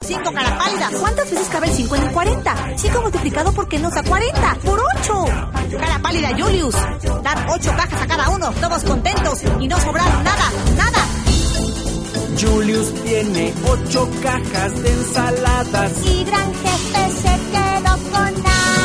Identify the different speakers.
Speaker 1: 5, cara pálida.
Speaker 2: ¿Cuántas veces cabe el 5 en el 40? 5 multiplicado por qué nos da 40. ¡Por 8!
Speaker 1: Cara pálida, Julius. Dar 8 cajas a cada uno, todos contentos y no sobraron nada, nada.
Speaker 3: Julius tiene 8 cajas de ensaladas.
Speaker 4: Y gran jefe se quedó con nada.